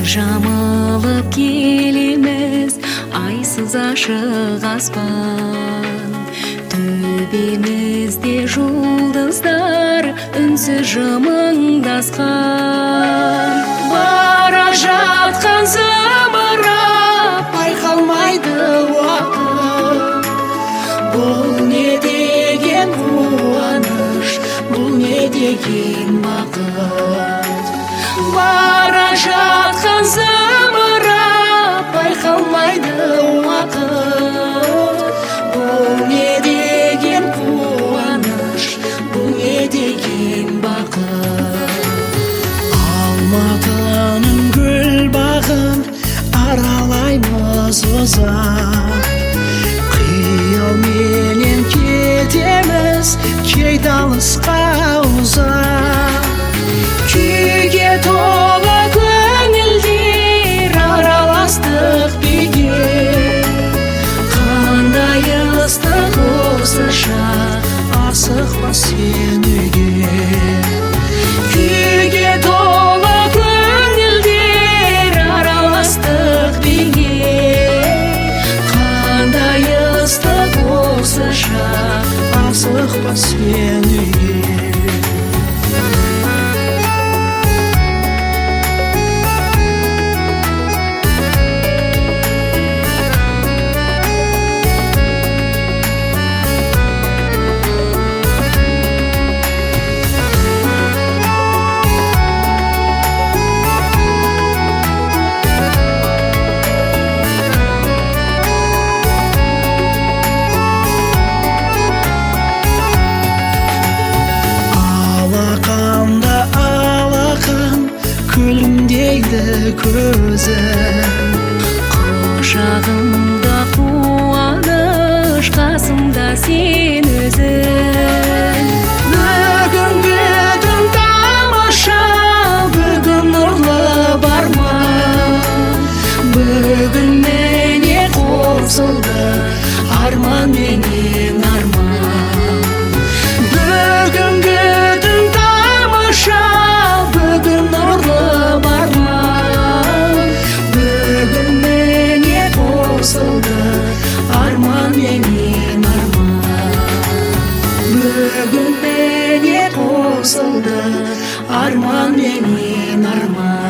жамылып келеміз айсыз ашық аспан. Төбемізде жұлдыздар үнсіз жымыңдасқан. Бара жатқан зымырап байқалмайды уақыт. Бұл не деген қуаныш, бұл не деген бақыт. Бара жатқан зымырап байқалмайды уақыт. Бұл не деген қуаныш, бұл не деген бақыт. Алматының гүл бағын аралаймыз ұзақ. Қиялменен кетеміз кей алысқа ұзақ. Күйге толы көңілдер араластық биге. Қандай ыстық осы шақ, асықпа сен үйге. Күйге толы көңілдер араластық биге. Қандай ыстық осы шақ, асықпа сен үйге. Күлімдейді көзі, құшағымда қуаныш, қасымда сен өзің. Бүгінгі түн тамаша, бүгін нұрлы бар ма? Бүгін міне қосылды арман менен арман. Бүгінгі түн тамаша, бүгін нұрлы бар ма? Бүгін міне қосылды арман менен арман. Бүгін міне қосылды арман менен арман.